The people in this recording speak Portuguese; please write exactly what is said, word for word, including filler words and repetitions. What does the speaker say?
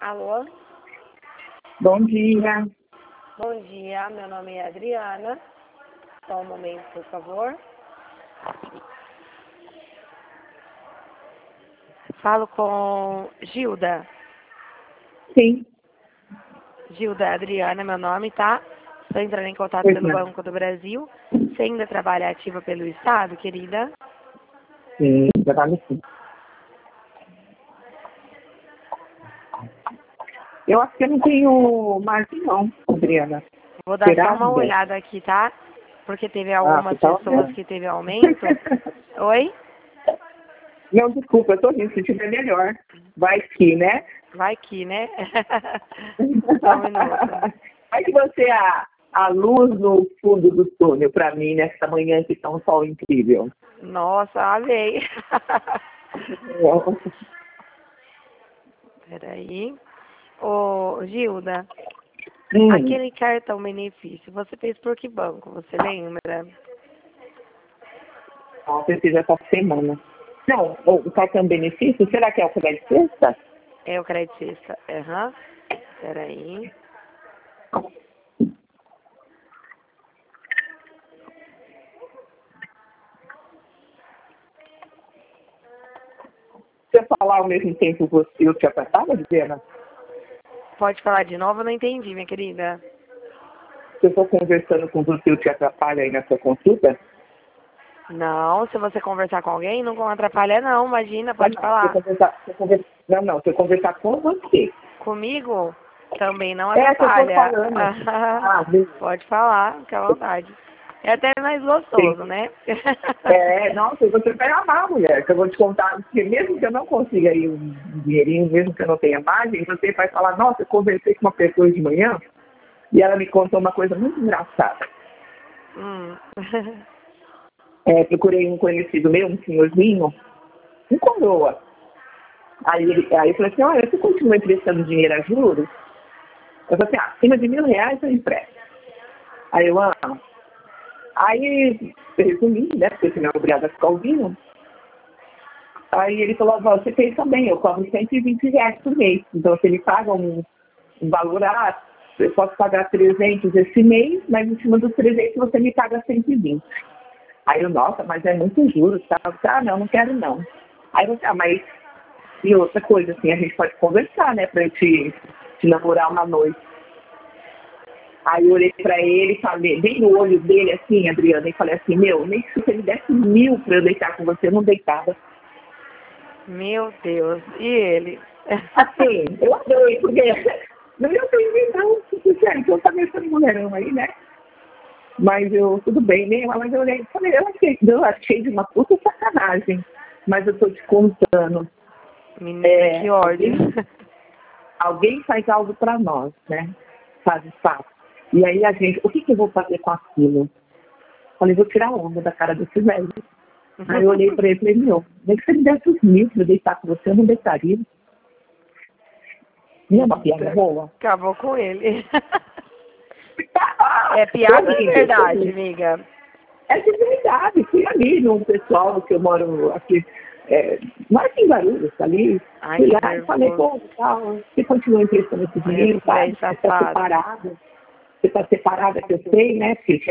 Alô? Bom dia. Bom dia, meu nome é Adriana. Só um momento, por favor. Falo com Gilda. Sim. Gilda Adriana, meu nome, tá? Estou entrando em contato Pois pelo não. Banco do Brasil. Você ainda trabalha ativa pelo Estado, querida? Sim, trabalho sim. Eu acho que eu não tenho margem não, Adriana. Vou dar só Será, uma Bia? olhada aqui, tá? Porque teve Ah, você algumas tá pessoas olhando. que teve aumento. Oi? Não, desculpa, eu tô rindo, se tiver melhor. Vai que, né? Vai que, né? Só um minuto. Vai que você é a, a luz no fundo do túnel pra mim nessa manhã que tá um sol incrível. Nossa, amei. Peraí. Ô, Gilda, Hum, aquele cartão benefício, você fez por que banco? Você lembra? ó, precisa essa semana. Não, o cartão benefício, será que é o crédito sexta? É o crédito sexta. Aham. Peraí. Se eu falar ao mesmo tempo você eu te apertava, Diana? Pode falar de novo? Eu não entendi, minha querida. Se eu estou conversando com você, eu te atrapalho aí na sua consulta? Não, se você conversar com alguém, não atrapalha não, imagina, Não, pode não. Se eu falar. conversar, se eu conver- não, não. Se eu conversar com você. Comigo, também não É, se eu estou atrapalha. falando. Ah, beleza. Pode falar, fica à vontade. É até mais Sim. gostoso, né? É, nossa, você vai amar, mulher, que eu vou te contar, porque mesmo que eu não consiga aí um dinheirinho, mesmo que eu não tenha margem, você vai falar, nossa, eu conversei com uma pessoa de manhã e ela me contou uma coisa muito engraçada. Hum. É, procurei um conhecido meu, um senhorzinho, um coroa. Aí, ele, aí eu falei assim, olha, você continua emprestando dinheiro a juros? Eu falei assim, ah, acima de mil reais eu empresto. Aí eu, ah, aí, resumindo, né, porque senão é obrigado a ficar ouvindo. Aí ele falou, ó, você pensa bem, eu cobro cento e vinte reais por mês. Então você me paga um, um valor, ah, eu posso pagar trezentos esse mês, mas em cima dos trezentos você me paga cento e vinte. Aí eu, nossa, mas é muito juros, tá? Eu falei, ah, não, não quero não. Aí você, ah, mas e outra coisa, assim, a gente pode conversar, né, pra eu te, te namorar uma noite. Aí eu olhei pra ele e falei, bem no olho dele, assim, Adriana, e falei assim, meu, nem se você me desse mil pra eu deitar com você, eu não deitava. Meu Deus, e ele? Assim, eu adorei, porque não eu entendi não, sincero, então tá meio mulherão aí, né? Mas eu, tudo bem, né? Mas eu olhei e falei, eu achei, eu achei de uma puta sacanagem, mas eu tô te contando. Menina, É, que ódio. alguém, alguém faz algo pra nós, né? Faz o fato. E aí a gente, o que que eu vou fazer com aquilo? Falei, vou tirar onda da cara desse velho. Aí eu olhei pra ele e falei, meu, nem que você me desse os mil pra eu deitar com você, eu não deitaria. Não é uma piada boa? Acabou com ele. É piada ou é verdade, amiga? É de verdade, fui ali no pessoal que eu moro aqui, é, mais em Guarulhos, ali, Ai, fui que lá e falei, nervoso. pô, tal, você continua emprestando esse Olha dinheiro, esse velho sabe? Você está safado. separada, você está separada, que eu sei, né, filha?